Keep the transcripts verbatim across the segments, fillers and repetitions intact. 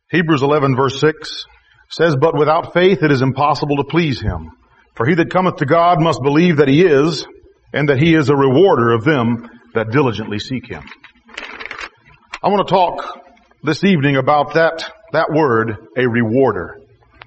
Hebrews eleven verse six says, "But without faith it is impossible to please Him. For he that cometh to God must believe that He is, and that He is a rewarder of them that diligently seek Him." I want to talk this evening about that, that word, a rewarder.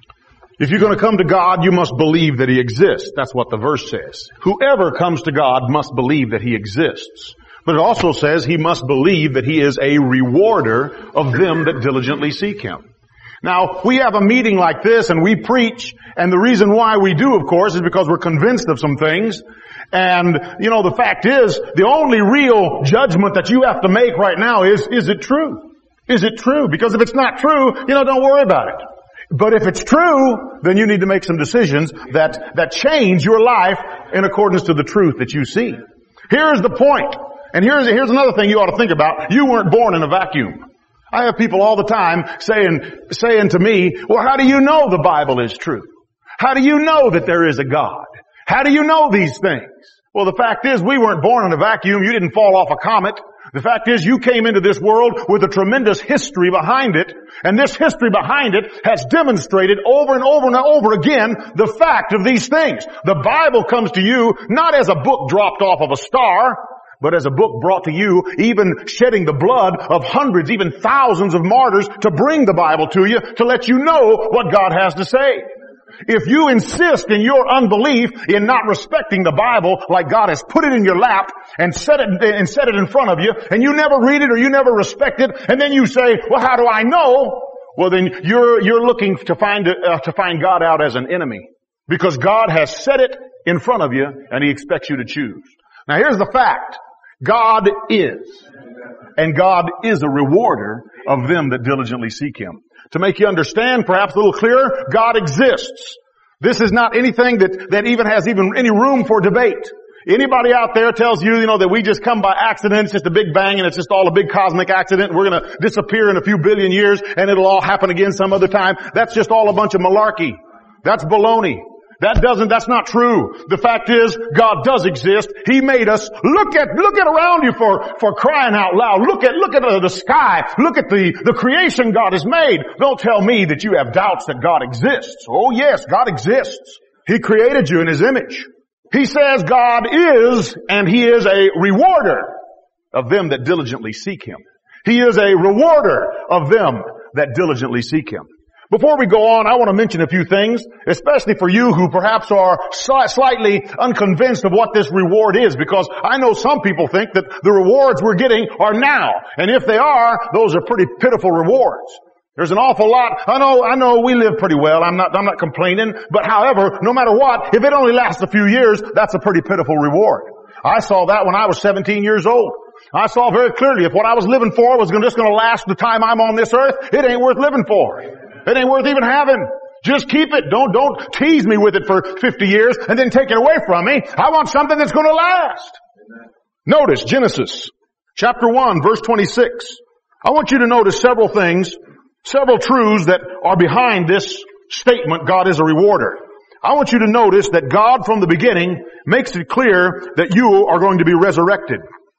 If you're going to come to God, you must believe that He exists. That's what the verse says. Whoever comes to God must believe that He exists. But it also says he must believe that He is a rewarder of them that diligently seek Him. Now, we have a meeting like this and we preach, and the reason why we do, of course, is because we're convinced of some things. And, you know, the fact is, the only real judgment that you have to make right now is, is it true? Is it true? Because if it's not true, you know, don't worry about it. But if it's true, then you need to make some decisions that, that change your life in accordance to the truth that you see. Here's the point. And here's, here's another thing you ought to think about. You weren't born in a vacuum. I have people all the time saying, saying to me, well, how do you know the Bible is true? How do you know that there is a God? How do you know these things? Well, the fact is we weren't born in a vacuum. You didn't fall off a comet. The fact is you came into this world with a tremendous history behind it, and this history behind it has demonstrated over and over and over again the fact of these things. The Bible comes to you not as a book dropped off of a star, but as a book brought to you, even shedding the blood of hundreds, even thousands of martyrs to bring the Bible to you, to let you know what God has to say. If you insist in your unbelief in not respecting the Bible like God has put it in your lap and set it, and set it in front of you, and you never read it or you never respect it, and then you say, well, how do I know? Well, then you're, you're looking to find, uh, to find God out as an enemy. Because God has set it in front of you and He expects you to choose. Now here's the fact. God is. And God is a rewarder of them that diligently seek Him. To make you understand perhaps a little clearer, God exists. This is not anything that, that even has even any room for debate. Anybody out there tells you, you know, that we just come by accident, it's just a big bang and it's just all a big cosmic accident and we're going to disappear in a few billion years and it'll all happen again some other time. That's just all a bunch of malarkey. That's baloney. That doesn't, that's not true. The fact is, God does exist. He made us. Look at, look at around you for, for crying out loud. Look at, look at the, the sky. Look at the, the creation God has made. Don't tell me that you have doubts that God exists. Oh yes, God exists. He created you in His image. He says God is, and He is a rewarder of them that diligently seek Him. He is a rewarder of them that diligently seek Him. Before we go on, I want to mention a few things, especially for you who perhaps are slightly unconvinced of what this reward is, because I know some people think that the rewards we're getting are now. And if they are, those are pretty pitiful rewards. There's an awful lot. I know, I know we live pretty well. I'm not, I'm not complaining. But however, no matter what, if it only lasts a few years, that's a pretty pitiful reward. I saw that when I was seventeen years old. I saw very clearly if what I was living for was just going to last the time I'm on this earth, it ain't worth living for. It ain't worth even having. Just keep it. Don't, don't tease me with it for fifty years and then take it away from me. I want something that's going to last. Amen. Notice Genesis chapter one verse twenty-six. I want you to notice several things, several truths that are behind this statement, God is a rewarder. I want you to notice that God from the beginning makes it clear that you are going to be resurrected.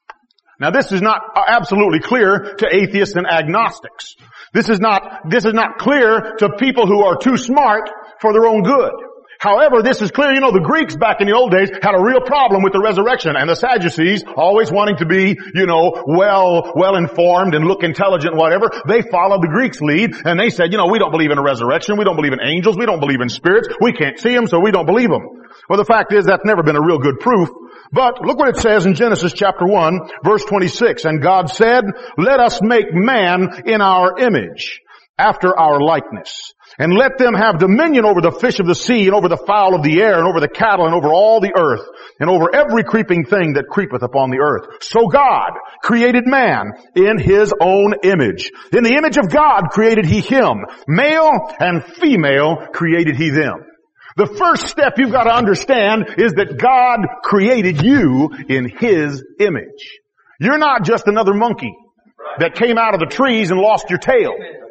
Now this is not absolutely clear to atheists and agnostics. This is not, this is not clear to people who are too smart for their own good. However, this is clear. You know, the Greeks back in the old days had a real problem with the resurrection, and the Sadducees, always wanting to be, you know, well, well informed and look intelligent, whatever, they followed the Greeks' lead, and they said, you know, we don't believe in a resurrection, we don't believe in angels, we don't believe in spirits, we can't see them, so we don't believe them. Well, the fact is that's never been a real good proof. But look what it says in Genesis chapter one, verse twenty-six. And God said, let us make man in our image, after our likeness. And let them have dominion over the fish of the sea, and over the fowl of the air, and over the cattle, and over all the earth, and over every creeping thing that creepeth upon the earth. So God created man in His own image. In the image of God created He him. Male and female created He them. The first step you've got to understand is that God created you in His image. You're not just another monkey that came out of the trees and lost your tail.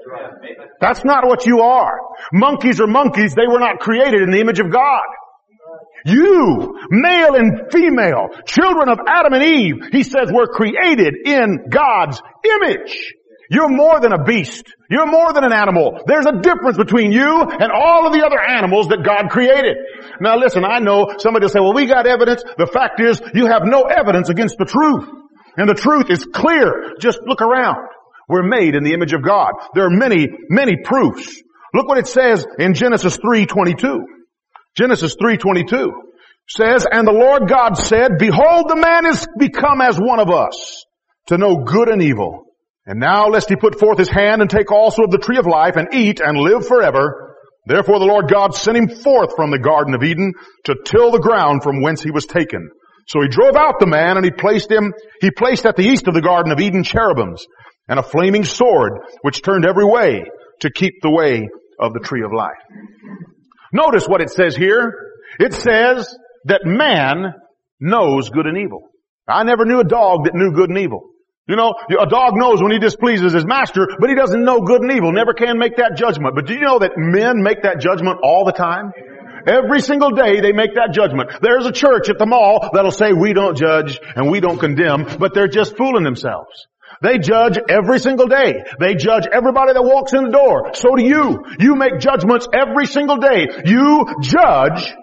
That's not what you are. Monkeys are monkeys. They were not created in the image of God. You, male and female, children of Adam and Eve, He says, were created in God's image. You're more than a beast. You're more than an animal. There's a difference between you and all of the other animals that God created. Now listen, I know somebody will say, well, we got evidence. The fact is, you have no evidence against the truth. And the truth is clear. Just look around. We're made in the image of God. There are many, many proofs. Look what it says in Genesis three twenty-two. Genesis three twenty-two says, and the Lord God said, behold, the man is become as one of us, to know good and evil. And now lest he put forth his hand and take also of the tree of life and eat and live forever. Therefore the Lord God sent him forth from the Garden of Eden to till the ground from whence he was taken. So he drove out the man and he placed him, he placed at the east of the Garden of Eden cherubims and a flaming sword which turned every way to keep the way of the tree of life. Notice what it says here. It says that man knows good and evil. I never knew a dog that knew good and evil. You know, a dog knows when he displeases his master, but he doesn't know good and evil, never can make that judgment. But do you know that men make that judgment all the time? Every single day they make that judgment. There's a church at the mall that'll say we don't judge and we don't condemn, but they're just fooling themselves. They judge every single day. They judge everybody that walks in the door. So do you. You make judgments every single day. You judge.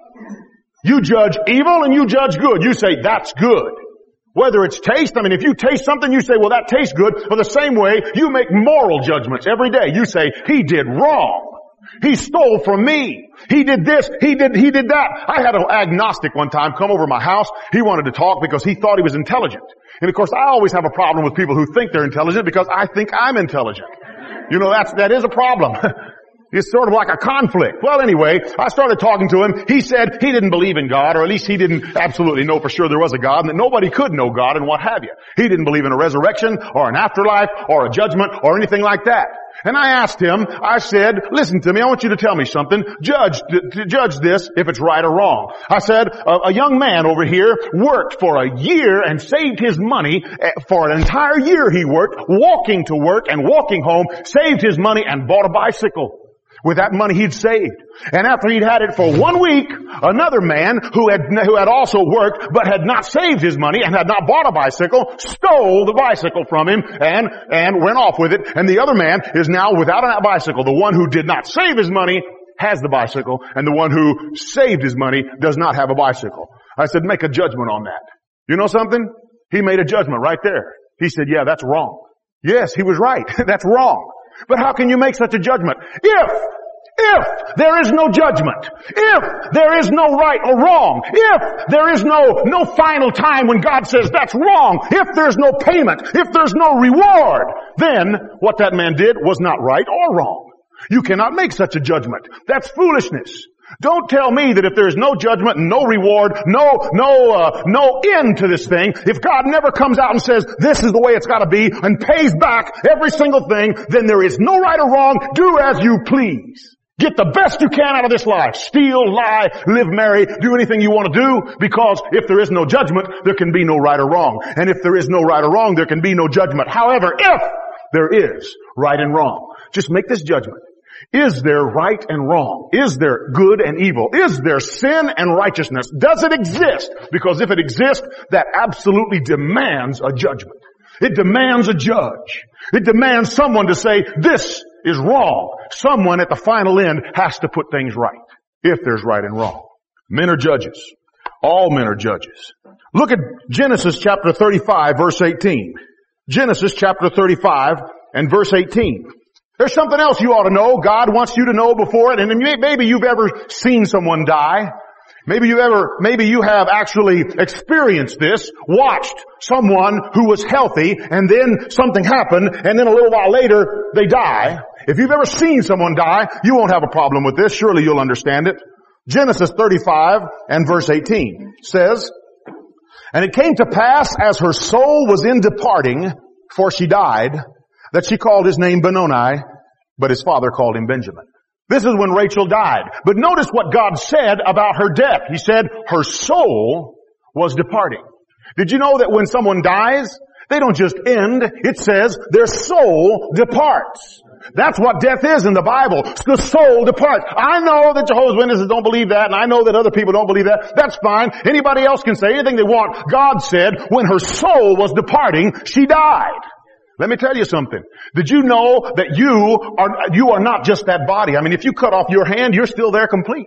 You judge evil and you judge good. You say, that's good. Whether it's taste, I mean, if you taste something, you say, well, that tastes good. But the same way, you make moral judgments every day. You say, he did wrong. He stole from me. He did this. He did, he did that. I had an agnostic one time come over my house. He wanted to talk because he thought he was intelligent. And of course, I always have a problem with people who think they're intelligent because I think I'm intelligent. You know, that's, that is a problem. It's sort of like a conflict. Well, anyway, I started talking to him. He said he didn't believe in God, or at least he didn't absolutely know for sure there was a God and that nobody could know God and what have you. He didn't believe in a resurrection or an afterlife or a judgment or anything like that. And I asked him, I said, listen to me, I want you to tell me something. Judge, to judge this if it's right or wrong. I said, a, a young man over here worked for a year and saved his money for an entire year he worked, walking to work and walking home, saved his money and bought a bicycle. With that money he'd saved. And after he'd had it for one week, another man who had, who had also worked but had not saved his money and had not bought a bicycle stole the bicycle from him and, and went off with it. And the other man is now without a bicycle. The one who did not save his money has the bicycle, and the one who saved his money does not have a bicycle. I said, make a judgment on that. You know something? He made a judgment right there. He said, yeah, that's wrong. Yes, he was right. That's wrong. But how can you make such a judgment? If, if there is no judgment, if there is no right or wrong, if there is no, no final time when God says that's wrong, if there's no payment, if there's no reward, then what that man did was not right or wrong. You cannot make such a judgment. That's foolishness. Don't tell me that if there is no judgment, no reward, no, no, uh, no end to this thing, if God never comes out and says, this is the way it's gotta be, and pays back every single thing, then there is no right or wrong. Do as you please. Get the best you can out of this life. Steal, lie, live merry, do anything you want to do, because if there is no judgment, there can be no right or wrong. And if there is no right or wrong, there can be no judgment. However, if there is right and wrong, just make this judgment. Is there right and wrong? Is there good and evil? Is there sin and righteousness? Does it exist? Because if it exists, that absolutely demands a judgment. It demands a judge. It demands someone to say, this is wrong. Someone at the final end has to put things right, if there's right and wrong. Men are judges. All men are judges. Look at Genesis chapter thirty-five, verse eighteen. Genesis chapter thirty-five and verse eighteen. There's something else you ought to know. God wants you to know before it. And maybe you've ever seen someone die. Maybe you ever, maybe you have actually experienced this, watched someone who was healthy, and then something happened, and then a little while later, they die. If you've ever seen someone die, you won't have a problem with this. Surely you'll understand it. Genesis thirty-five and verse eighteen says, and it came to pass as her soul was in departing, for she died, that she called his name Benoni, but his father called him Benjamin. This is when Rachel died. But notice what God said about her death. He said her soul was departing. Did you know that when someone dies, they don't just end. It says their soul departs. That's what death is in the Bible. The soul departs. I know that Jehovah's Witnesses don't believe that, and I know that other people don't believe that. That's fine. Anybody else can say anything they want. God said when her soul was departing, she died. Let me tell you something. Did you know that you are, you are not just that body? I mean, if you cut off your hand, you're still there complete.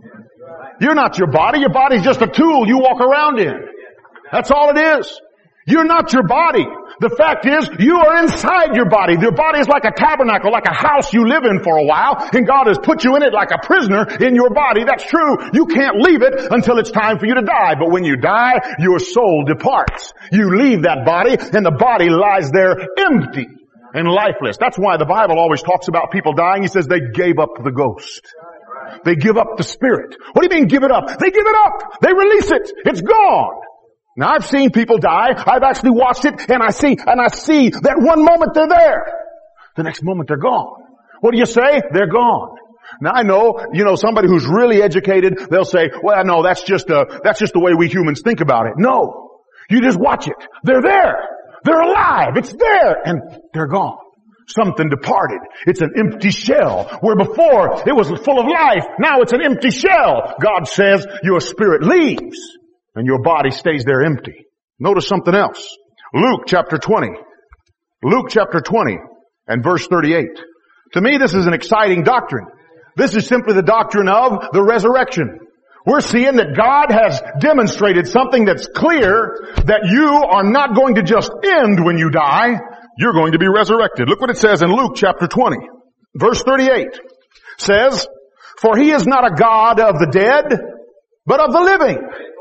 You're not your body. Your body's just a tool you walk around in. That's all it is. You're not your body. The fact is, you are inside your body. Your body is like a tabernacle, like a house you live in for a while, and God has put you in it like a prisoner in your body. That's true. You can't leave it until it's time for you to die. But when you die, your soul departs. You leave that body, and the body lies there empty and lifeless. That's why the Bible always talks about people dying. He says they gave up the ghost. They give up the spirit. What do you mean give it up? They give it up. They release it. It's gone. Now I've seen people die. I've actually watched it, and I see, and I see that one moment they're there. The next moment they're gone. What do you say? They're gone. Now I know, you know, somebody who's really educated, they'll say, well, no, that's just a, that's just the way we humans think about it. No. You just watch it. They're there. They're alive. It's there. And they're gone. Something departed. It's an empty shell. Where before it was full of life, now it's an empty shell. God says your spirit leaves and your body stays there empty. Notice something else. Luke chapter twenty. Luke chapter twenty and verse thirty-eight. To me, this is an exciting doctrine. This is simply the doctrine of the resurrection. We're seeing that God has demonstrated something that's clear, that you are not going to just end when you die. You're going to be resurrected. Look what it says in Luke chapter twenty. Verse thirty-eight says, for he is not a God of the dead, but of the living.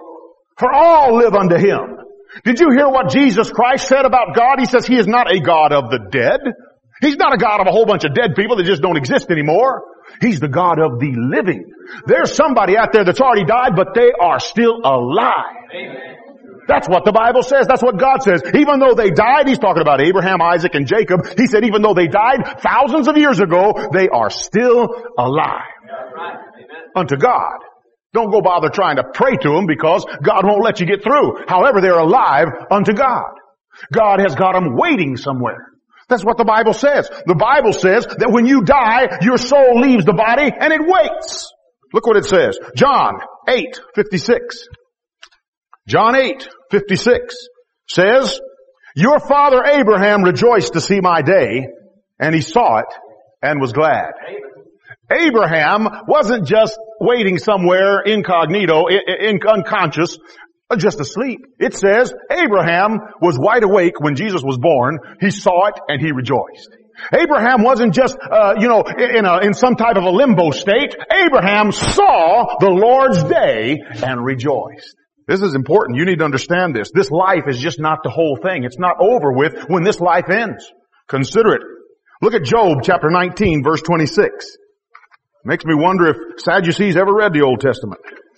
For all live unto him. Did you hear what Jesus Christ said about God? He says he is not a God of the dead. He's not a God of a whole bunch of dead people that just don't exist anymore. He's the God of the living. There's somebody out there that's already died, but they are still alive. Amen. That's what the Bible says. That's what God says. Even though they died, he's talking about Abraham, Isaac, and Jacob. He said even though they died thousands of years ago, they are still alive. Right. Unto God. Don't go bother trying to pray to them because God won't let you get through. However, they're alive unto God. God has got them waiting somewhere. That's what the Bible says. The Bible says that when you die, your soul leaves the body and it waits. Look what it says. John eight fifty-six. John eight fifty-six says, your father Abraham rejoiced to see my day, and he saw it and was glad. Abraham wasn't just waiting somewhere incognito, in, in, unconscious, just asleep. It says Abraham was wide awake when Jesus was born. He saw it and he rejoiced. Abraham wasn't just, uh, you know, in a, in some type of a limbo state. Abraham saw the Lord's day and rejoiced. This is important. You need to understand this. This life is just not the whole thing. It's not over with when this life ends. Consider it. Look at Job chapter nineteen verse twenty-six. Makes me wonder if Sadducees ever read the Old Testament.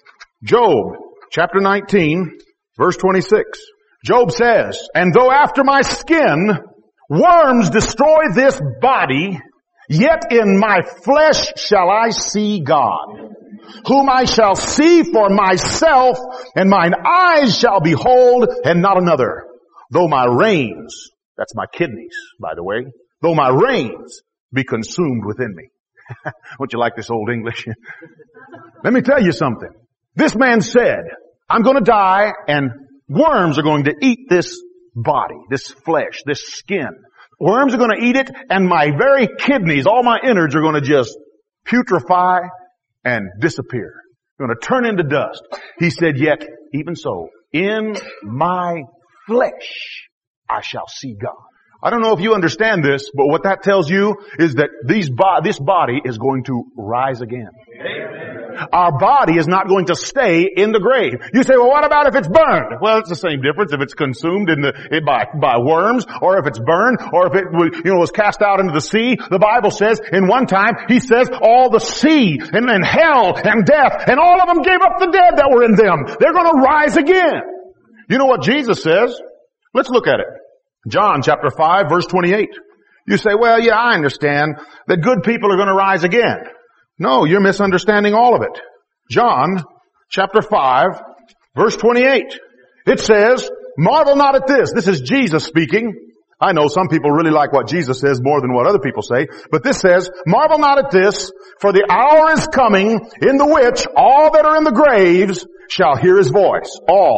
Job chapter nineteen verse twenty-six. Job says, and though after my skin worms destroy this body, yet in my flesh shall I see God, whom I shall see for myself, and mine eyes shall behold, and not another. Though my reins, that's my kidneys, by the way, though my reins be consumed within me. Don't you like this old English? Let me tell you something. This man said, I'm going to die, and worms are going to eat this body, this flesh, this skin. Worms are going to eat it, and my very kidneys, all my innards are going to just putrefy and disappear. Going to turn into dust. He said, yet, even so, in my flesh I shall see God. I don't know if you understand this, but what that tells you is that these bo- this body is going to rise again. Amen. Our body is not going to stay in the grave. You say, well, what about if it's burned? Well, it's the same difference if it's consumed in the, it by, by worms, or if it's burned, or if it you know, was cast out into the sea. The Bible says, in one time, he says, all the sea and, and hell and death, and all of them gave up the dead that were in them. They're going to rise again. You know what Jesus says? Let's look at it. John chapter five verse twenty-eight. You say, well, yeah, I understand that good people are going to rise again. No, you're misunderstanding all of it. John chapter five verse twenty-eight. It says, marvel not at this. This is Jesus speaking. I know some people really like what Jesus says more than what other people say, but this says, marvel not at this, for the hour is coming in the which all that are in the graves shall hear his voice. All.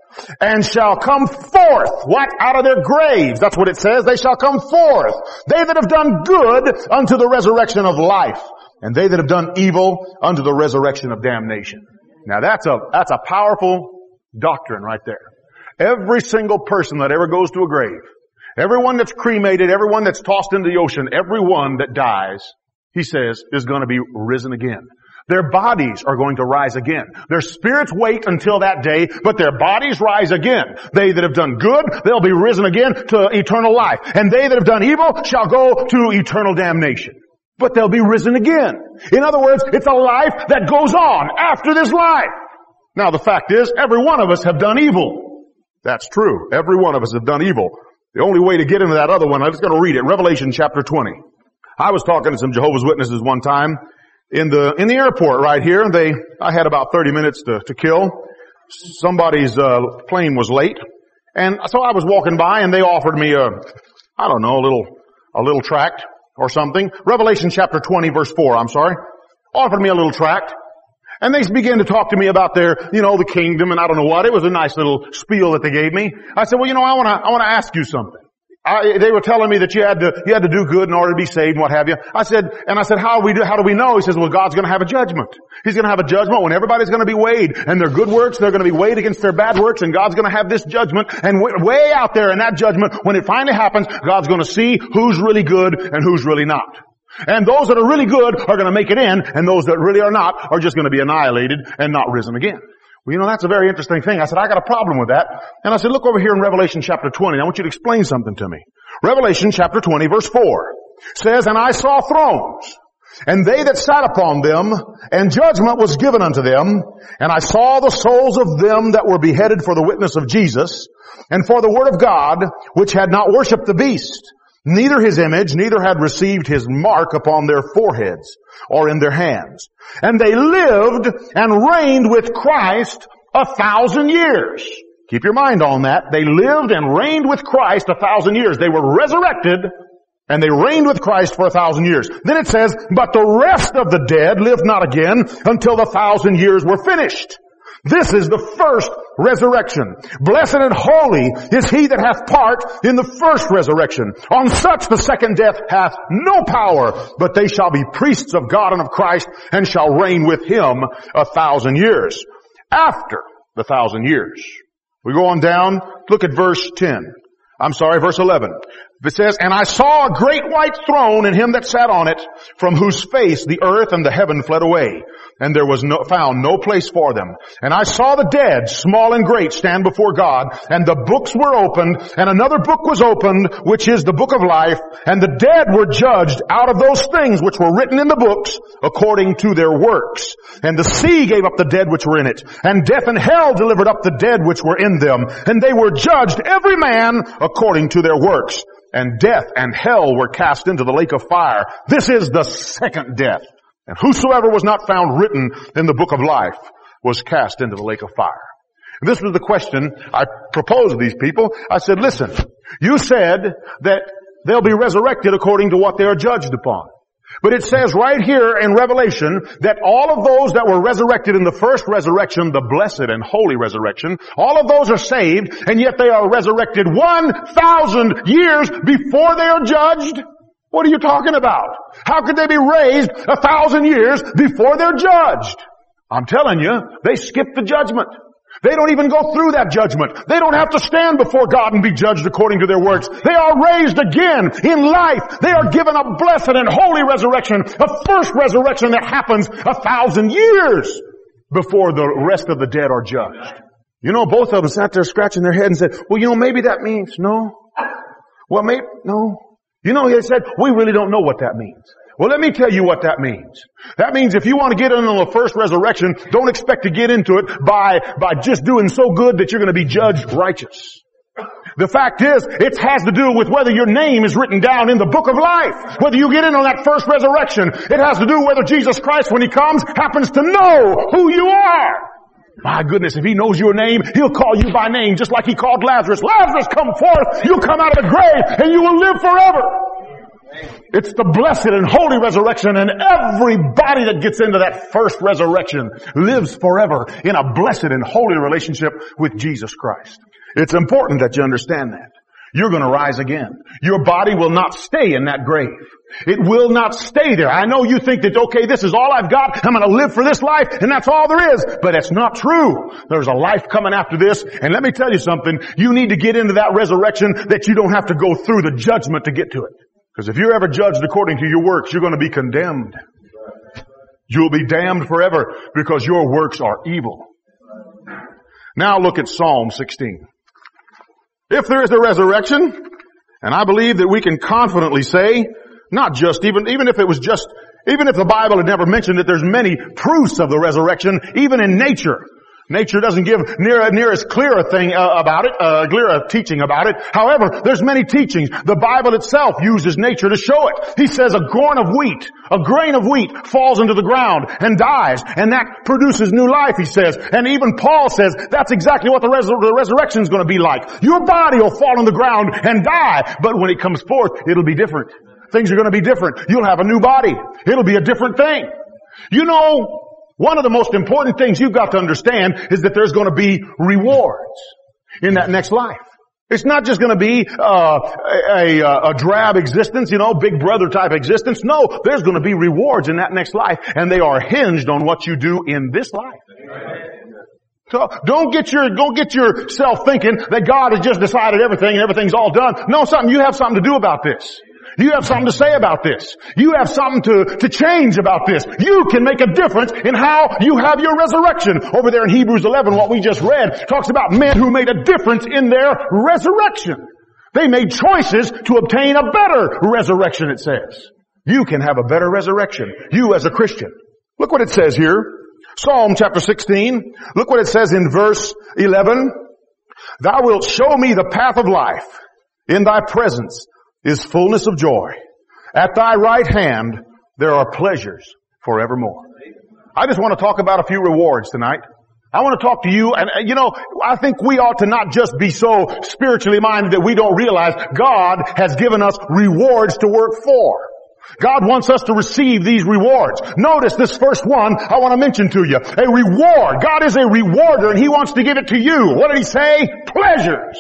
and shall come forth. What? Out of their graves. That's what it says. They shall come forth. They that have done good unto the resurrection of life, and they that have done evil unto the resurrection of damnation. Now that's a, that's a powerful doctrine right there. Every single person that ever goes to a grave, everyone that's cremated, everyone that's tossed into the ocean, everyone that dies, he says, is going to be risen again. Their bodies are going to rise again. Their spirits wait until that day, but their bodies rise again. They that have done good, they'll be risen again to eternal life. And they that have done evil shall go to eternal damnation. But they'll be risen again. In other words, it's a life that goes on after this life. Now the fact is, every one of us have done evil. That's true. Every one of us have done evil. The only way to get into that other one, I'm just going to read it. Revelation chapter twenty. I was talking to some Jehovah's Witnesses one time in the, in the airport right here. They, I had about thirty minutes to, to kill. Somebody's, uh, plane was late. And so I was walking by and they offered me a, I don't know, a little, a little tract or something. Revelation chapter twenty verse four, I'm sorry. Offered me a little tract. And they began to talk to me about their, you know, the kingdom and I don't know what. It was a nice little spiel that they gave me. I said, well, you know, I want to, I want to ask you something. I, they were telling me that you had to, you had to do good in order to be saved and what have you. I said, and I said, how do we do, how do we know? He says, well, God's going to have a judgment. He's going to have a judgment when everybody's going to be weighed and their good works, they're going to be weighed against their bad works and God's going to have this judgment. And way out there in that judgment, when it finally happens, God's going to see who's really good and who's really not. And those that are really good are going to make it in, and those that really are not are just going to be annihilated and not risen again. Well, you know, that's a very interesting thing. I said, I got a problem with that. And I said, look over here in Revelation chapter twenty. I want you to explain something to me. Revelation chapter twenty verse four says, and I saw thrones, and they that sat upon them, and judgment was given unto them. And I saw the souls of them that were beheaded for the witness of Jesus, and for the word of God, which had not worshipped the beast, neither his image, neither had received his mark upon their foreheads or in their hands. And they lived and reigned with Christ a thousand years. Keep your mind on that. They lived and reigned with Christ a thousand years. They were resurrected and they reigned with Christ for a thousand years. Then it says, but the rest of the dead lived not again until the thousand years were finished. This is the first resurrection. Blessed and holy is he that hath part in the first resurrection. On such the second death hath no power, but they shall be priests of God and of Christ, and shall reign with him a thousand years. After the thousand years. We go on down, look at verse ten. I'm sorry, verse eleven. It says, and I saw a great white throne and him that sat on it, from whose face the earth and the heaven fled away. And there was no, found no place for them. And I saw the dead, small and great, stand before God. And the books were opened, and another book was opened, which is the book of life. And the dead were judged out of those things which were written in the books, according to their works. And the sea gave up the dead which were in it. And death and hell delivered up the dead which were in them. And they were judged, every man according to their works. And death and hell were cast into the lake of fire. This is the second death. And whosoever was not found written in the book of life was cast into the lake of fire. And this was the question I proposed to these people. I said, listen, you said that they'll be resurrected according to what they are judged upon. But it says right here in Revelation that all of those that were resurrected in the first resurrection, the blessed and holy resurrection, all of those are saved, and yet they are resurrected one thousand years before they are judged. What are you talking about? How could they be raised a thousand years before they're judged? I'm telling you, they skipped the judgment. They don't even go through that judgment. They don't have to stand before God and be judged according to their works. They are raised again in life. They are given a blessed and holy resurrection, a first resurrection that happens a thousand years before the rest of the dead are judged. You know, both of them sat there scratching their head and said, well, you know, maybe that means no. Well, maybe, no. You know, they said, we really don't know what that means. Well, let me tell you what that means. That means if you want to get into the first resurrection, don't expect to get into it by, by just doing so good that you're going to be judged righteous. The fact is, it has to do with whether your name is written down in the book of life. Whether you get in on that first resurrection. It has to do whether Jesus Christ, when He comes, happens to know who you are. My goodness, if He knows your name, He'll call you by name, just like He called Lazarus. Lazarus, come forth. You'll come out of the grave and you will live forever. It's the blessed and holy resurrection, and everybody that gets into that first resurrection lives forever in a blessed and holy relationship with Jesus Christ. It's important that you understand that. You're going to rise again. Your body will not stay in that grave. It will not stay there. I know you think that, okay, this is all I've got. I'm going to live for this life, and that's all there is. But it's not true. There's a life coming after this. And let me tell you something. You need to get into that resurrection that you don't have to go through the judgment to get to it. Because if you're ever judged according to your works, you're going to be condemned. You'll be damned forever because your works are evil. Now look at Psalm sixteen. If there is a resurrection, and I believe that we can confidently say, not just even, even if it was just, even if the Bible had never mentioned it, there's many proofs of the resurrection, even in nature. Nature doesn't give near, near as clear a thing uh, about it, uh, clear a teaching about it. However, there's many teachings. The Bible itself uses nature to show it. He says a grain of wheat, a grain of wheat falls into the ground and dies, and that produces new life, he says. And even Paul says that's exactly what the, res- the resurrection is going to be like. Your body will fall on the ground and die, but when it comes forth, it'll be different. Things are going to be different. You'll have a new body. It'll be a different thing. You know, one of the most important things you've got to understand is that there's going to be rewards in that next life. It's not just going to be uh, a, a, a drab existence, you know, big brother type existence. No, there's going to be rewards in that next life, and they are hinged on what you do in this life. So don't get your don't get yourself thinking that God has just decided everything and everything's all done. No, something you have something to do about this. You have something to say about this. You have something to, to change about this. You can make a difference in how you have your resurrection. Over there in Hebrews eleven, what we just read, talks about men who made a difference in their resurrection. They made choices to obtain a better resurrection, it says. You can have a better resurrection. You as a Christian. Look what it says here. Psalm chapter sixteen. Look what it says in verse eleven. Thou wilt show me the path of life. In thy presence is fullness of joy. At thy right hand there are pleasures forevermore. I just want to talk about a few rewards tonight. I want to talk to you, and you know, I think we ought to not just be so spiritually minded that we don't realize God has given us rewards to work for. God wants us to receive these rewards. Notice this first one I want to mention to you. A reward. God is a rewarder, and He wants to give it to you. What did He say? Pleasures.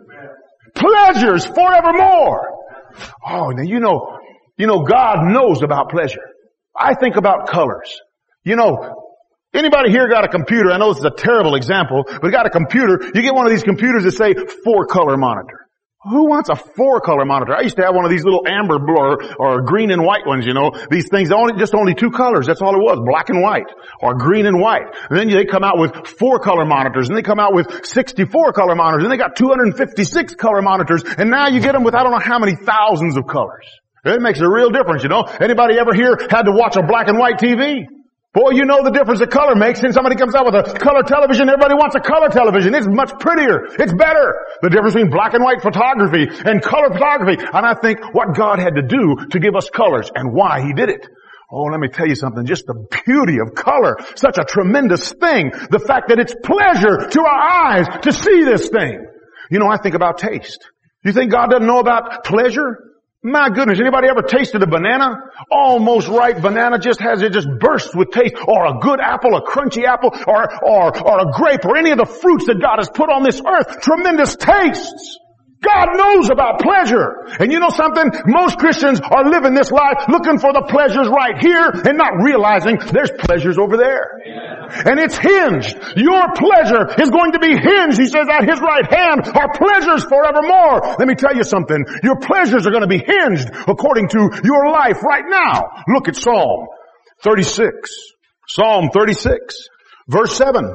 Pleasures forevermore. Oh, now you know, you know, God knows about pleasure. I think about colors. You know, anybody here got a computer? I know this is a terrible example, but got a computer. You get one of these computers that say four color monitor. Who wants a four color monitor? I used to have one of these little amber or, or green and white ones, you know. These things, only, just only two colors. That's all it was. Black and white. Or green and white. And then they come out with four color monitors. And they come out with sixty-four color monitors. And they got two hundred fifty-six color monitors. And now you get them with I don't know how many thousands of colors. It makes a real difference, you know. Anybody ever here had to watch a black and white T V? Boy, you know the difference a color makes. And somebody comes out with a color television, everybody wants a color television. It's much prettier. It's better. The difference between black and white photography and color photography. And I think what God had to do to give us colors and why He did it. Oh, let me tell you something. Just the beauty of color. Such a tremendous thing. The fact that it's pleasure to our eyes to see this thing. You know, I think about taste. You think God doesn't know about pleasure? My goodness, anybody ever tasted a banana? Almost ripe banana just has, it just bursts with taste. Or a good apple, a crunchy apple, or, or, or a grape, or any of the fruits that God has put on this earth. Tremendous tastes. God knows about pleasure. And you know something? Most Christians are living this life looking for the pleasures right here and not realizing there's pleasures over there. Yeah. And it's hinged. Your pleasure is going to be hinged. He says at His right hand are pleasures forevermore. Let me tell you something. Your pleasures are going to be hinged according to your life right now. Look at Psalm thirty-six. Psalm thirty-six, verse seven.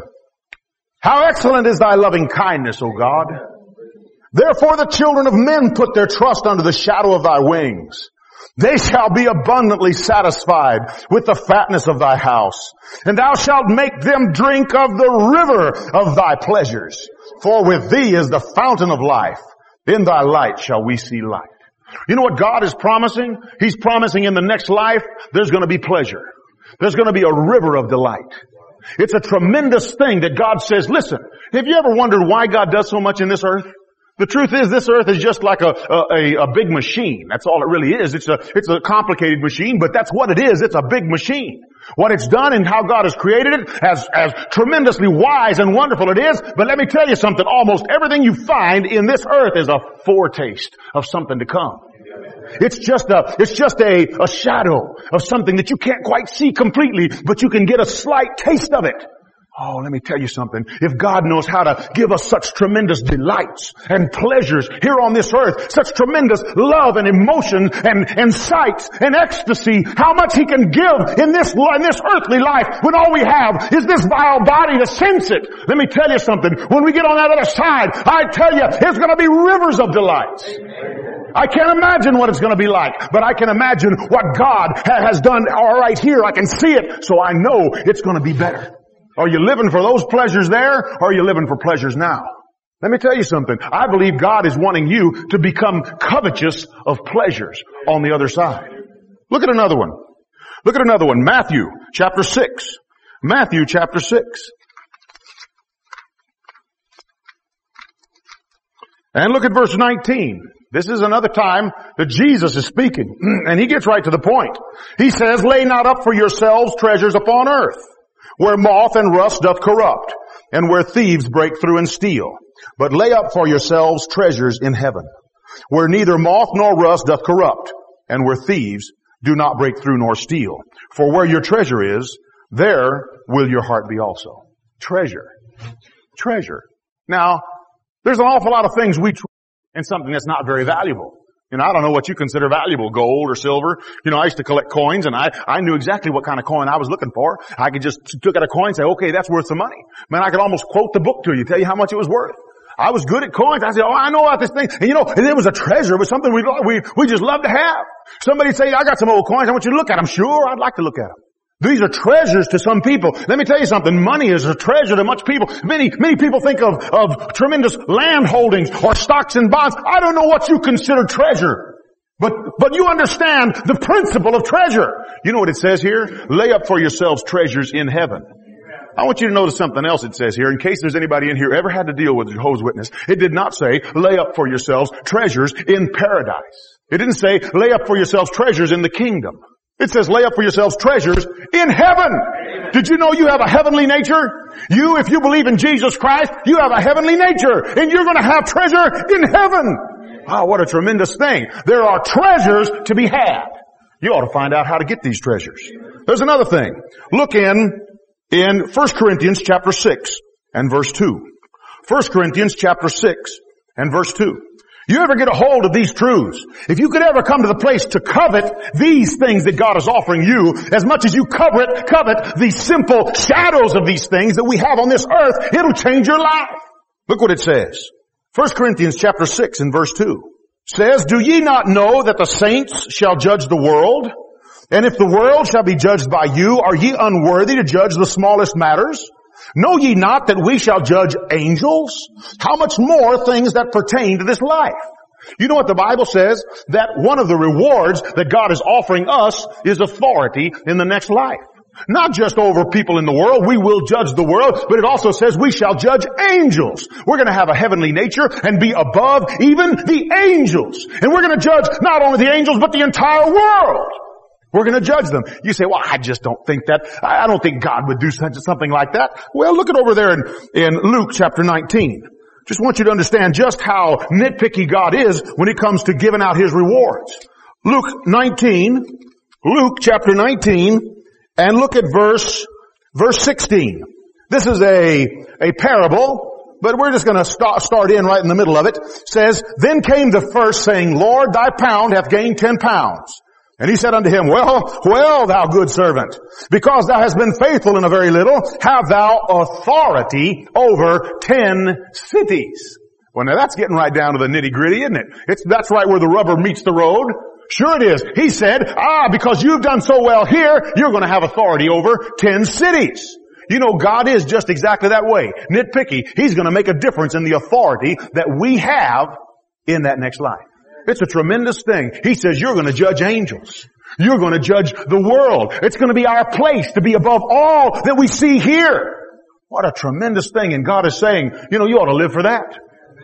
How excellent is thy loving kindness, O God! Therefore the children of men put their trust under the shadow of thy wings. They shall be abundantly satisfied with the fatness of thy house. And thou shalt make them drink of the river of thy pleasures. For with thee is the fountain of life. In thy light shall we see light. You know what God is promising? He's promising in the next life there's going to be pleasure. There's going to be a river of delight. It's a tremendous thing that God says, listen, have you ever wondered why God does so much in this earth? The truth is, this earth is just like a, a, a big machine. That's all it really is. It's a, it's a complicated machine, but that's what it is. It's a big machine. What it's done and how God has created it, as, as tremendously wise and wonderful it is, but let me tell you something, almost everything you find in this earth is a foretaste of something to come. It's just a, it's just a, a shadow of something that you can't quite see completely, but you can get a slight taste of it. Oh, let me tell you something. If God knows how to give us such tremendous delights and pleasures here on this earth, such tremendous love and emotion and, and sight and ecstasy, how much He can give in this, in this earthly life when all we have is this vile body to sense it. Let me tell you something. When we get on that other side, I tell you, it's going to be rivers of delights. I can't imagine what it's going to be like, but I can imagine what God has done all right here. I can see it, so I know it's going to be better. Are you living for those pleasures there, or are you living for pleasures now? Let me tell you something. I believe God is wanting you to become covetous of pleasures on the other side. Look at another one. Look at another one. Matthew chapter six. Matthew chapter six. And look at verse nineteen. This is another time that Jesus is speaking, and He gets right to the point. He says, "Lay not up for yourselves treasures upon earth, where moth and rust doth corrupt, and where thieves break through and steal. But lay up for yourselves treasures in heaven, where neither moth nor rust doth corrupt, and where thieves do not break through nor steal. For where your treasure is, there will your heart be also." Treasure. Treasure. Now, there's an awful lot of things we treasure in something that's not very valuable. You know, I don't know what you consider valuable, gold or silver. You know, I used to collect coins, and I, I knew exactly what kind of coin I was looking for. I could just look at a coin and say, okay, that's worth some money. Man, I could almost quote the book to you, tell you how much it was worth. I was good at coins. I said, oh, I know about this thing. And you know, and it was a treasure. It was something we, we, we just love to have. Somebody say, I got some old coins. I want you to look at them. Sure, I'd like to look at them. These are treasures to some people. Let me tell you something. Money is a treasure to much people. Many, many people think of, of tremendous land holdings or stocks and bonds. I don't know what you consider treasure. But, but you understand the principle of treasure. You know what it says here? Lay up for yourselves treasures in heaven. I want you to notice something else it says here, in case there's anybody in here ever had to deal with a Jehovah's Witness. It did not say, lay up for yourselves treasures in paradise. It didn't say, lay up for yourselves treasures in the kingdom. It says, lay up for yourselves treasures in heaven. Did you know you have a heavenly nature? You, if you believe in Jesus Christ, you have a heavenly nature, and you're going to have treasure in heaven. Wow, what a tremendous thing. There are treasures to be had. You ought to find out how to get these treasures. There's another thing. Look in, in First Corinthians chapter six and verse two. First Corinthians chapter six and verse two. You ever get a hold of these truths? If you could ever come to the place to covet these things that God is offering you, as much as you covet, covet the simple shadows of these things that we have on this earth, it'll change your life. Look what it says. First Corinthians chapter six and verse two says, "Do ye not know that the saints shall judge the world? And if the world shall be judged by you, are ye unworthy to judge the smallest matters? Know ye not that we shall judge angels? How much more things that pertain to this life?" You know what the Bible says? That one of the rewards that God is offering us is authority in the next life. Not just over people in the world. We will judge the world, but it also says we shall judge angels. We're going to have a heavenly nature and be above even the angels. And we're going to judge not only the angels, but the entire world. We're going to judge them. You say, well, I just don't think that. I don't think God would do such something like that. Well, look at over there in, in Luke chapter nineteen. Just want you to understand just how nitpicky God is when it comes to giving out His rewards. Luke nineteen, Luke chapter nineteen, and look at verse, verse sixteen. This is a, a parable, but we're just going to start, start in right in the middle of it. It says, "Then came the first, saying, Lord, thy pound hath gained ten pounds. And he said unto him, Well, well, thou good servant, because thou hast been faithful in a very little, have thou authority over ten cities." Well, now that's getting right down to the nitty gritty, isn't it? It's, that's right where the rubber meets the road. Sure it is. He said, ah, because you've done so well here, you're going to have authority over ten cities. You know, God is just exactly that way. Nitpicky. He's going to make a difference in the authority that we have in that next life. It's a tremendous thing. He says you're going to judge angels. You're going to judge the world. It's going to be our place to be above all that we see here. What a tremendous thing. And God is saying, you know, you ought to live for that.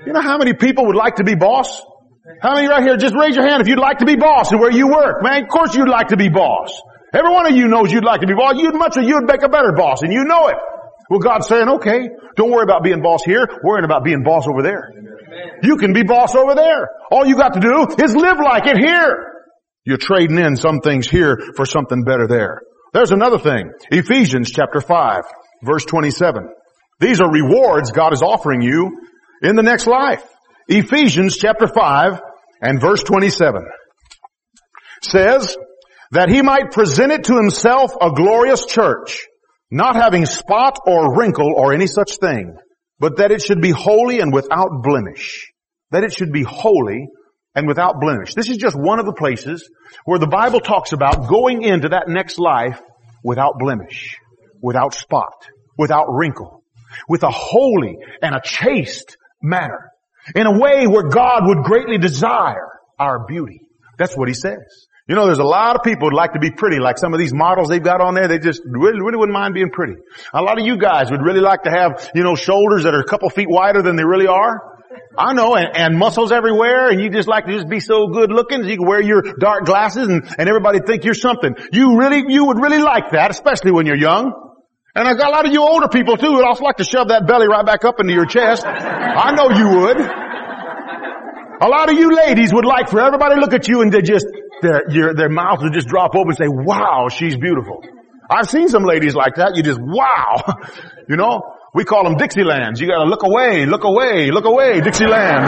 You know how many people would like to be boss? How many right here? Just raise your hand if you'd like to be boss and where you work. Man, of course you'd like to be boss. Every one of you knows you'd like to be boss. You'd much or you'd make a better boss, and you know it. Well, God's saying, okay, don't worry about being boss here. Worry about being boss over there. You can be boss over there. All you got to do is live like it here. You're trading in some things here for something better there. There's another thing. Ephesians chapter five, verse twenty-seven. These are rewards God is offering you in the next life. Ephesians chapter five and verse twenty-seven says that he might present it to himself a glorious church, not having spot or wrinkle or any such thing, but that it should be holy and without blemish. That it should be holy and without blemish. This is just one of the places where the Bible talks about going into that next life without blemish, without spot, without wrinkle, with a holy and a chaste manner, in a way where God would greatly desire our beauty. That's what he says. You know, there's a lot of people who'd like to be pretty, like some of these models they've got on there. They just really, really wouldn't mind being pretty. A lot of you guys would really like to have, you know, shoulders that are a couple feet wider than they really are. I know, and, and muscles everywhere, and you just like to just be so good looking, so you can wear your dark glasses and, and everybody think you're something. You really, you would really like that, especially when you're young. And I got a lot of you older people too who'd also like to shove that belly right back up into your chest. I know you would. A lot of you ladies would like for everybody to look at you and they just, their, your, their mouths would just drop open and say, wow, she's beautiful. I've seen some ladies like that. You just, wow. You know, we call them Dixielands. You gotta look away, look away, look away, Dixieland.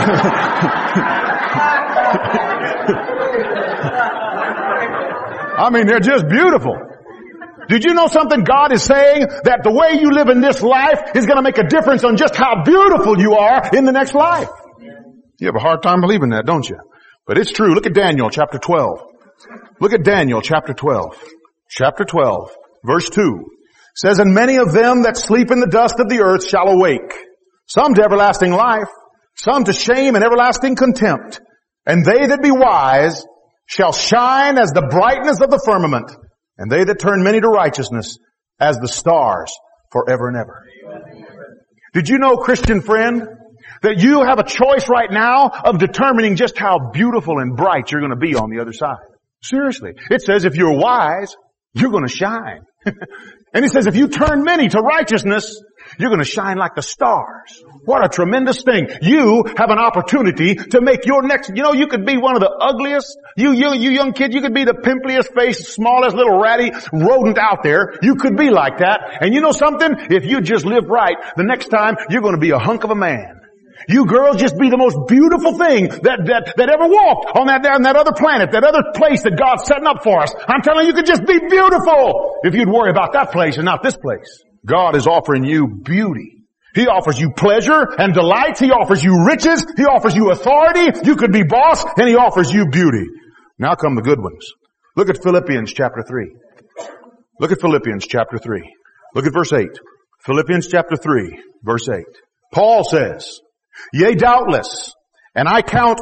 I mean, they're just beautiful. Did you know something? God is saying that the way you live in this life is going to make a difference on just how beautiful you are in the next life. You have a hard time believing that, don't you? But it's true. Look at Daniel chapter twelve. Look at Daniel chapter twelve. Chapter twelve, verse two. Says, and many of them that sleep in the dust of the earth shall awake, some to everlasting life, some to shame and everlasting contempt. And they that be wise shall shine as the brightness of the firmament, and they that turn many to righteousness as the stars forever and ever. Did you know, Christian friend, that you have a choice right now of determining just how beautiful and bright you're going to be on the other side? Seriously. It says if you're wise, you're going to shine. And it says if you turn many to righteousness, you're going to shine like the stars. What a tremendous thing. You have an opportunity to make your next, you know, you could be one of the ugliest, you, you, you young kid, you could be the pimpliest faced, smallest little ratty rodent out there. You could be like that. And you know something? If you just live right, the next time you're going to be a hunk of a man. You girls just be the most beautiful thing that, that, that ever walked on that, on that other planet, that other place that God's setting up for us. I'm telling you, you could just be beautiful if you'd worry about that place and not this place. God is offering you beauty. He offers you pleasure and delights. He offers you riches. He offers you authority. You could be boss, and He offers you beauty. Now come the good ones. Look at Philippians chapter three. Look at Philippians chapter three. Look at verse eight. Philippians chapter three, verse eight. Paul says, yea, doubtless, and I count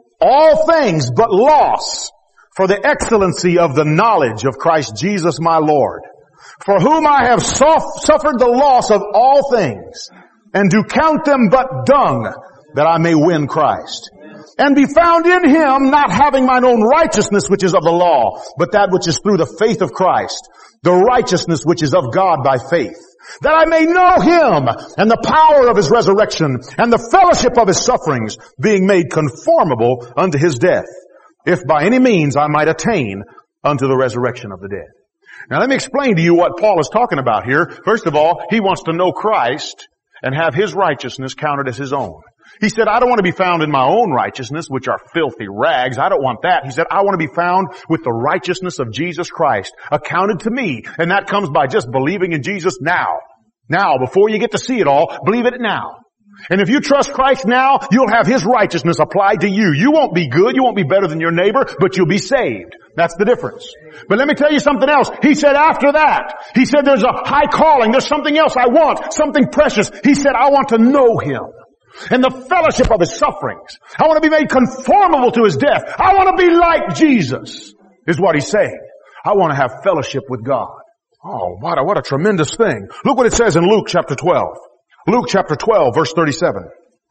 all things but loss for the excellency of the knowledge of Christ Jesus my Lord, for whom I have suffered the loss of all things, and do count them but dung, that I may win Christ, and be found in Him, not having mine own righteousness which is of the law, but that which is through the faith of Christ, the righteousness which is of God by faith, that I may know Him, and the power of His resurrection, and the fellowship of His sufferings, being made conformable unto His death, if by any means I might attain unto the resurrection of the dead. Now let me explain to you what Paul is talking about here. First of all, he wants to know Christ and have His righteousness counted as his own. He said, I don't want to be found in my own righteousness, which are filthy rags. I don't want that. He said, I want to be found with the righteousness of Jesus Christ accounted to me. And that comes by just believing in Jesus now. Now, before you get to see it all, believe it now. And if you trust Christ now, you'll have His righteousness applied to you. You won't be good. You won't be better than your neighbor, but you'll be saved. That's the difference. But let me tell you something else. He said after that, He said there's a high calling. There's something else I want, something precious. He said I want to know Him and the fellowship of His sufferings. I want to be made conformable to His death. I want to be like Jesus, is what He's saying. I want to have fellowship with God. Oh, what a, what a tremendous thing. Look what it says in Luke chapter twelve. Luke chapter twelve, verse thirty-seven.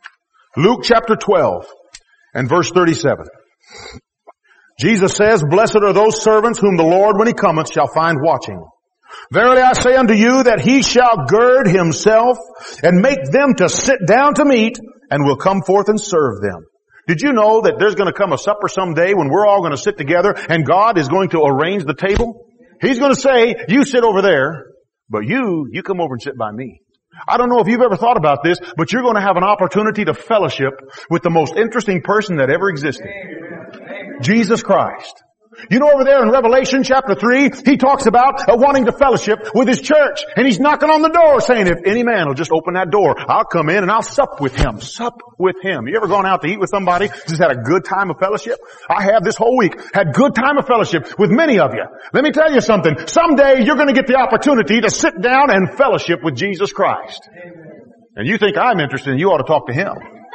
Luke chapter twelve and verse thirty-seven. Jesus says, "Blessed are those servants whom the Lord, when he cometh, shall find watching. Verily I say unto you that he shall gird himself and make them to sit down to meat, and will come forth and serve them." Did you know that there's going to come a supper someday when we're all going to sit together and God is going to arrange the table? He's going to say, "You sit over there, but you, you come over and sit by me." I don't know if you've ever thought about this, but you're going to have an opportunity to fellowship with the most interesting person that ever existed. Jesus Christ. You know, over there in Revelation chapter three, he talks about uh, wanting to fellowship with his church. And he's knocking on the door saying, if any man will just open that door, I'll come in and I'll sup with him. Sup with him. You ever gone out to eat with somebody, just had a good time of fellowship? I have this whole week. Had good time of fellowship with many of you. Let me tell you something. Someday you're going to get the opportunity to sit down and fellowship with Jesus Christ. And you think I'm interested and you ought to talk to him.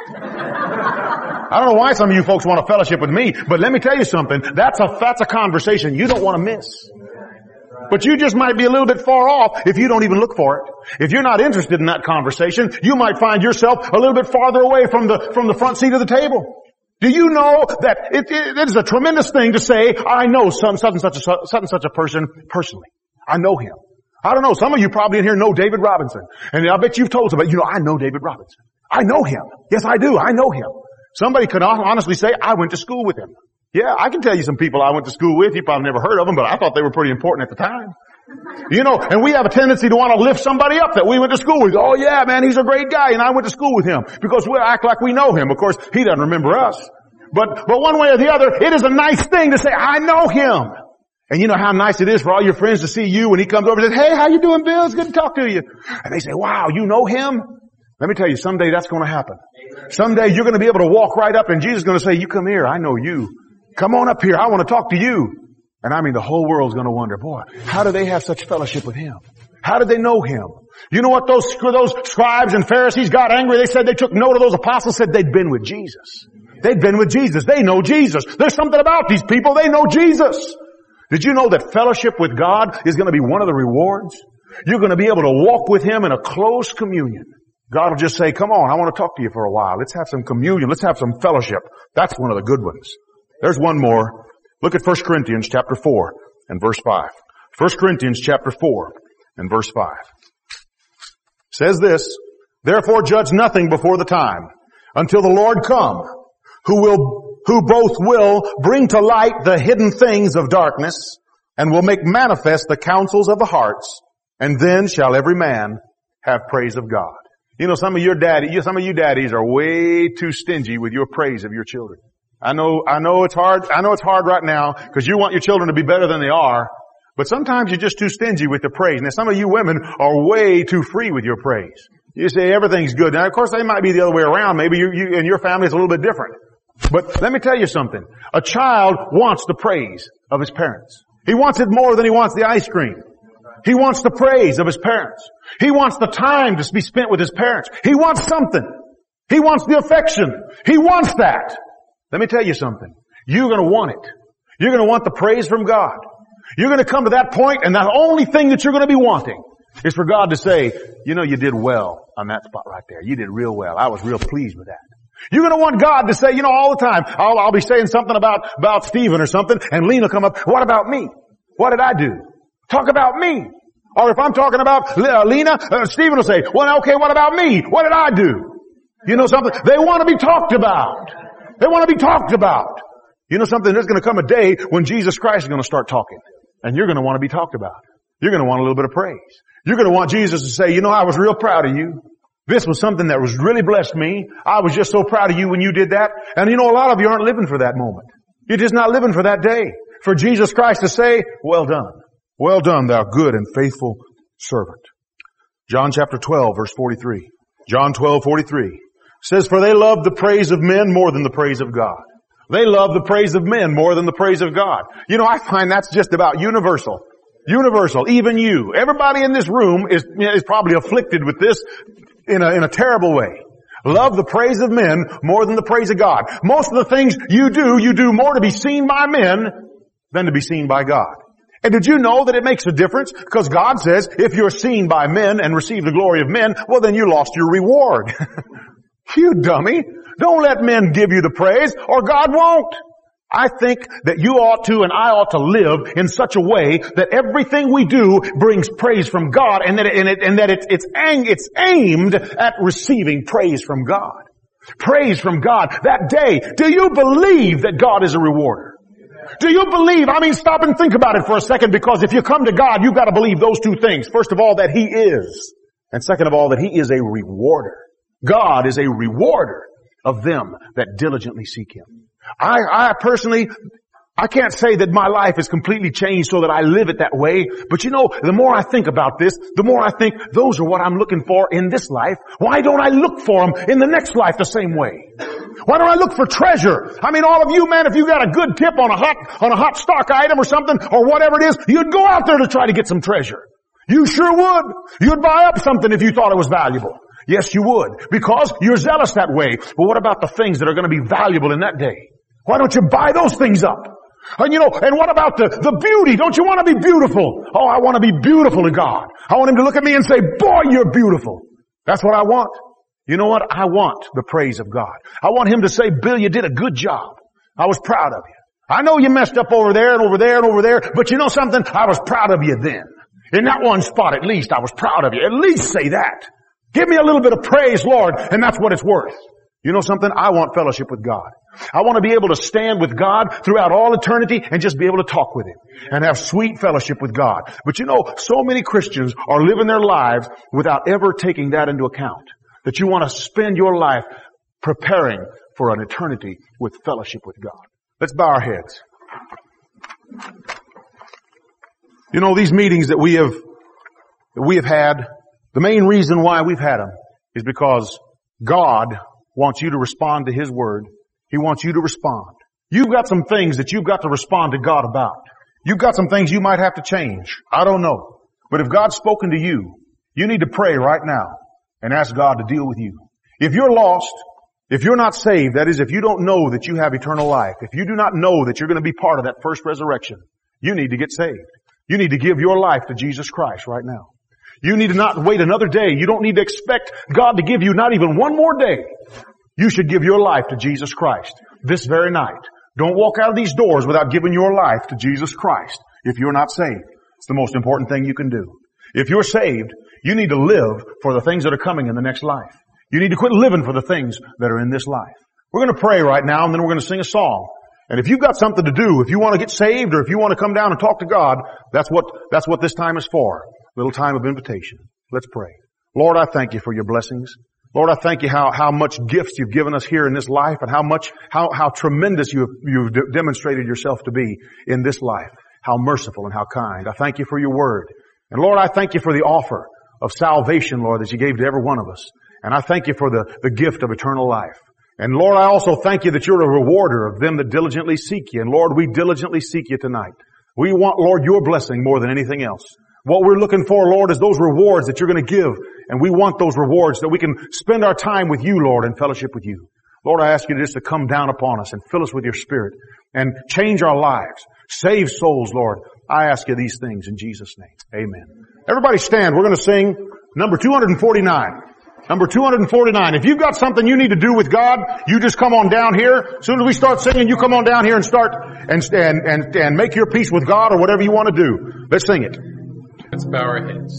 I don't know why some of you folks want to fellowship with me, but let me tell you something. That's a, that's a conversation you don't want to miss. But you just might be a little bit far off if you don't even look for it. If you're not interested in that conversation, you might find yourself a little bit farther away from the, from the front seat of the table. Do you know that it, it, it is a tremendous thing to say, I know some, such and such a, such and such a person personally. I know him. I don't know. Some of you probably in here know David Robinson. And I bet you've told somebody, you know, I know David Robinson. I know him. Yes, I do. I know him. Somebody could honestly say, I went to school with him. Yeah, I can tell you some people I went to school with. You probably never heard of them, but I thought they were pretty important at the time. You know, and we have a tendency to want to lift somebody up that we went to school with. Oh yeah, man, he's a great guy and I went to school with him because we act like we know him. Of course, he doesn't remember us. But, but one way or the other, it is a nice thing to say, I know him. And you know how nice it is for all your friends to see you when he comes over and says, hey, how you doing, Bill? It's good to talk to you. And they say, wow, you know him? Let me tell you, someday that's going to happen. Someday you're going to be able to walk right up and Jesus is going to say, you come here, I know you. Come on up here, I want to talk to you. And I mean, the whole world's going to wonder, boy, how do they have such fellowship with him? How did they know him? You know what those, those scribes and Pharisees got angry? They said they took note of those apostles, said they'd been with Jesus. They'd been with Jesus. They know Jesus. There's something about these people. They know Jesus. Did you know that fellowship with God is going to be one of the rewards? You're going to be able to walk with him in a close communion. God will just say, come on, I want to talk to you for a while. Let's have some communion. Let's have some fellowship. That's one of the good ones. There's one more. Look at First Corinthians chapter four and verse five. First Corinthians chapter four and verse five. Says this, therefore judge nothing before the time, until the Lord come, who will, who both will bring to light the hidden things of darkness, and will make manifest the counsels of the hearts, and then shall every man have praise of God. You know, some of your daddy, some of you daddies are way too stingy with your praise of your children. I know, I know it's hard, I know it's hard right now, because you want your children to be better than they are, but sometimes you're just too stingy with the praise. Now some of you women are way too free with your praise. You say everything's good. Now of course they might be the other way around. Maybe you, you and your family is a little bit different. But let me tell you something. A child wants the praise of his parents. He wants it more than he wants the ice cream. He wants the praise of his parents. He wants the time to be spent with his parents. He wants something. He wants the affection. He wants that. Let me tell you something. You're going to want it. You're going to want the praise from God. You're going to come to that point, and the only thing that you're going to be wanting is for God to say, you know, you did well on that spot right there. You did real well. I was real pleased with that. You're going to want God to say, you know, all the time, I'll, I'll be saying something about, about Stephen or something, and Lena will come up, what about me? What did I do? Talk about me. Or if I'm talking about Lena, uh, Stephen will say, well, okay, what about me? What did I do? You know something? They want to be talked about. They want to be talked about. You know something? There's going to come a day when Jesus Christ is going to start talking. And you're going to want to be talked about. You're going to want a little bit of praise. You're going to want Jesus to say, you know, I was real proud of you. This was something that was really blessed me. I was just so proud of you when you did that. And you know, a lot of you aren't living for that moment. You're just not living for that day. For Jesus Christ to say, well done. Well done, thou good and faithful servant. John chapter twelve, verse forty-three. John twelve, forty-three says, for they love the praise of men more than the praise of God. They love the praise of men more than the praise of God. You know, I find that's just about universal. Universal. Even you. Everybody in this room is, is probably afflicted with this in a, in a terrible way. Love the praise of men more than the praise of God. Most of the things you do, you do more to be seen by men than to be seen by God. And did you know that it makes a difference? Because God says, if you're seen by men and receive the glory of men, well then you lost your reward. You dummy. Don't let men give you the praise or God won't. I think that you ought to and I ought to live in such a way that everything we do brings praise from God and that, it, and, it, and that it's, it's, ang- it's aimed at receiving praise from God. Praise from God. That day, do you believe that God is a rewarder? Do you believe? I mean, stop and think about it for a second, because if you come to God, you've got to believe those two things. First of all, that He is. And second of all, that He is a rewarder. God is a rewarder of them that diligently seek Him. I, I personally, I can't say that my life is completely changed so that I live it that way. But you know, the more I think about this, the more I think those are what I'm looking for in this life. Why don't I look for them in the next life the same way? Why don't I look for treasure? I mean, all of you, man, if you got a good tip on a hot, on a hot stock item or something, or whatever it is, you'd go out there to try to get some treasure. You sure would. You'd buy up something if you thought it was valuable. Yes, you would, because you're zealous that way. But what about the things that are going to be valuable in that day? Why don't you buy those things up? And you know, and what about the, the beauty? Don't you want to be beautiful? Oh, I want to be beautiful to God. I want Him to look at me and say, boy, you're beautiful. That's what I want. You know what? I want the praise of God. I want Him to say, Bill, you did a good job. I was proud of you. I know you messed up over there and over there and over there, but you know something? I was proud of you then. In that one spot, at least, I was proud of you. At least say that. Give me a little bit of praise, Lord, and that's what it's worth. You know something? I want fellowship with God. I want to be able to stand with God throughout all eternity and just be able to talk with Him and have sweet fellowship with God. But you know, so many Christians are living their lives without ever taking that into account. That you want to spend your life preparing for an eternity with fellowship with God. Let's bow our heads. You know, these meetings that we have, that we have had, the main reason why we've had them is because God wants you to respond to His Word. He wants you to respond. You've got some things that you've got to respond to God about. You've got some things you might have to change. I don't know. But if God's spoken to you, you need to pray right now and ask God to deal with you. If you're lost, if you're not saved, that is, if you don't know that you have eternal life, if you do not know that you're going to be part of that first resurrection, you need to get saved. You need to give your life to Jesus Christ right now. You need to not wait another day. You don't need to expect God to give you not even one more day. You should give your life to Jesus Christ this very night. Don't walk out of these doors without giving your life to Jesus Christ if you're not saved. It's the most important thing you can do. If you're saved, you need to live for the things that are coming in the next life. You need to quit living for the things that are in this life. We're going to pray right now, and then we're going to sing a song. And if you've got something to do, if you want to get saved, or if you want to come down and talk to God, that's what, that's what this time is for. A little time of invitation. Let's pray. Lord, I thank You for Your blessings. Lord, I thank You how, how much gifts You've given us here in this life, and how much, how, how tremendous You've, you've de- demonstrated Yourself to be in this life. How merciful and how kind. I thank You for Your Word. And Lord, I thank You for the offer of salvation, Lord, that You gave to every one of us. And I thank You for the, the gift of eternal life. And Lord, I also thank You that You're a rewarder of them that diligently seek You. And Lord, we diligently seek You tonight. We want, Lord, Your blessing more than anything else. What we're looking for, Lord, is those rewards that You're going to give. And we want those rewards so that we can spend our time with You, Lord, in fellowship with You. Lord, I ask You just to come down upon us and fill us with Your Spirit and change our lives. Save souls, Lord. I ask You these things in Jesus' name. Amen. Everybody stand. We're going to sing number two forty-nine. Number two forty-nine. If you've got something you need to do with God, you just come on down here. As soon as we start singing, you come on down here and start and, and, and, and make your peace with God or whatever you want to do. Let's sing it. Let's bow our heads.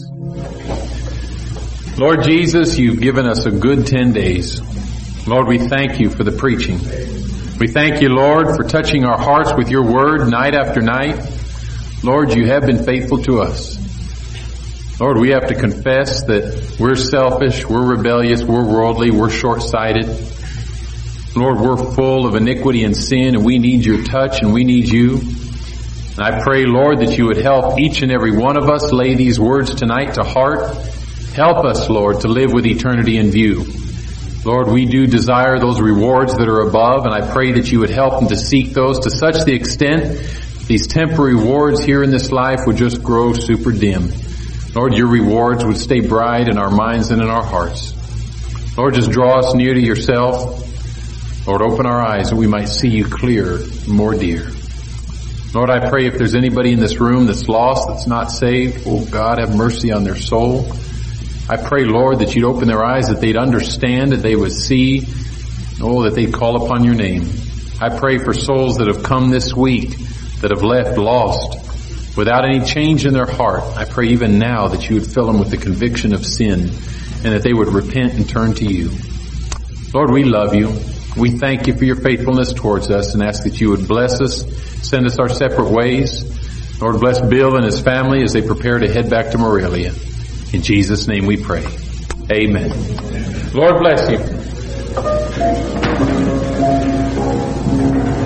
Lord Jesus, You've given us a good ten days. Lord, we thank You for the preaching. We thank You, Lord, for touching our hearts with Your Word night after night. Lord, You have been faithful to us. Lord, we have to confess that we're selfish, we're rebellious, we're worldly, we're short-sighted. Lord, we're full of iniquity and sin, and we need Your touch, and we need You. And I pray, Lord, that You would help each and every one of us lay these words tonight to heart. Help us, Lord, to live with eternity in view. Lord, we do desire those rewards that are above, and I pray that You would help them to seek those to such the extent these temporary rewards here in this life would just grow super dim. Lord, Your rewards would stay bright in our minds and in our hearts. Lord, just draw us near to Yourself. Lord, open our eyes that we might see You clearer, more dear. Lord, I pray if there's anybody in this room that's lost, that's not saved, oh God, have mercy on their soul. I pray, Lord, that you'd open their eyes, that they'd understand, that they would see, oh, that they'd call upon your name. I pray for souls that have come this week, that have left lost, without any change in their heart. I pray even now that you would fill them with the conviction of sin, and that they would repent and turn to you. Lord, we love you. We thank you for your faithfulness towards us and ask that you would bless us, send us our separate ways. Lord, bless Bill and his family as they prepare to head back to Morelia. In Jesus' name we pray. Amen. Lord bless you.